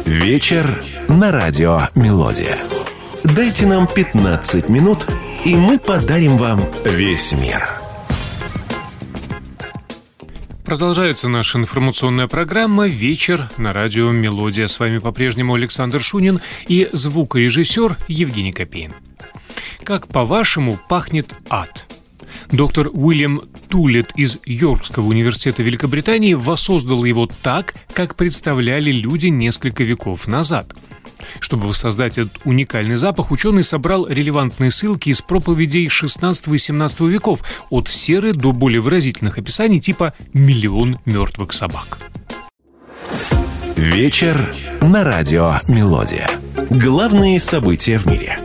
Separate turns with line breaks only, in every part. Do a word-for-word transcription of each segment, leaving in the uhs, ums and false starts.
Вечер на радио «Мелодия». Дайте нам пятнадцать минут, и мы подарим вам весь мир.
Продолжается наша информационная программа «Вечер на радио «Мелодия». С вами по-прежнему Александр Шунин и звукорежиссер Евгений Копейн. Как, по-вашему, пахнет ад? Доктор Уильям Тулет из Йоркского университета Великобритании воссоздал его так, как представляли люди несколько веков назад. Чтобы воссоздать этот уникальный запах, ученый собрал релевантные ссылки из проповедей шестнадцатого и семнадцатого веков, от серы до более выразительных описаний типа «миллион мертвых собак».
Вечер на радио «Мелодия». Главные события в мире.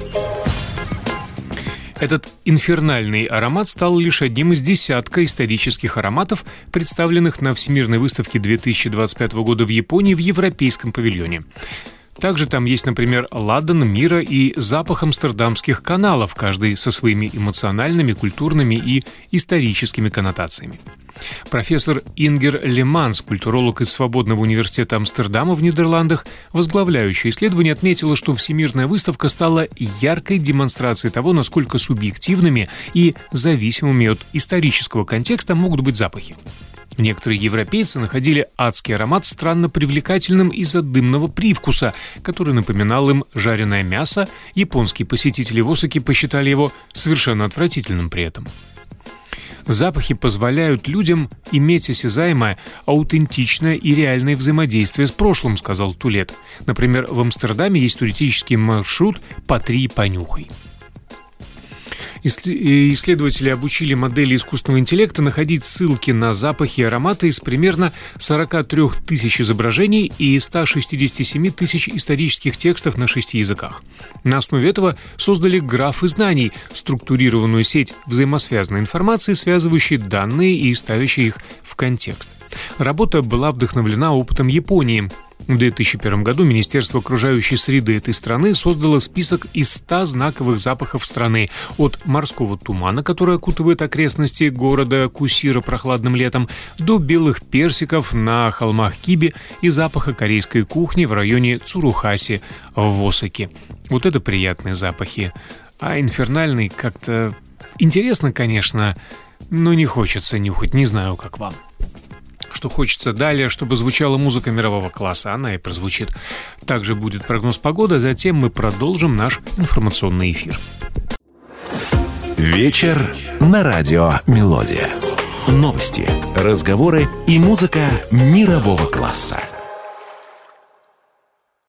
Этот инфернальный аромат стал лишь одним из десятка исторических ароматов, представленных на Всемирной выставке две тысячи двадцать пятого года в Японии в Европейском павильоне. Также там есть, например, ладан мира и запах амстердамских каналов, каждый со своими эмоциональными, культурными и историческими коннотациями. Профессор Ингер Леманс, культуролог из Свободного университета Амстердама в Нидерландах, возглавляющая исследование, отметила, что Всемирная выставка стала яркой демонстрацией того, насколько субъективными и зависимыми от исторического контекста могут быть запахи. Некоторые европейцы находили адский аромат странно привлекательным из-за дымного привкуса, который напоминал им жареное мясо. Японские посетители в Осаке посчитали его совершенно отвратительным при этом. Запахи позволяют людям иметь осязаемое, аутентичное и реальное взаимодействие с прошлым, сказал Тулет. Например, в Амстердаме есть туристический маршрут «Потри, понюхай». Исследователи обучили модели искусственного интеллекта находить ссылки на запахи и ароматы из примерно сорок три тысячи изображений и ста шестидесяти семи тысяч исторических текстов на шести языках. На основе этого создали графы знаний, структурированную сеть взаимосвязанной информации, связывающей данные и ставящей их в контекст. Работа была вдохновлена опытом Японии. В две тысячи первом году Министерство окружающей среды этой страны создало список из ста знаковых запахов страны, от морского тумана, который окутывает окрестности города Кусира прохладным летом, до белых персиков на холмах Киби и запаха корейской кухни в районе Цурухаси в Осаке. Вот это приятные запахи. А инфернальный как-то интересно, конечно, но не хочется нюхать, не знаю, как вам. Что хочется далее, чтобы звучала музыка мирового класса, она и прозвучит. Также будет прогноз погоды, затем мы продолжим наш информационный эфир.
Вечер на радио «Мелодия». Новости, разговоры и музыка мирового класса.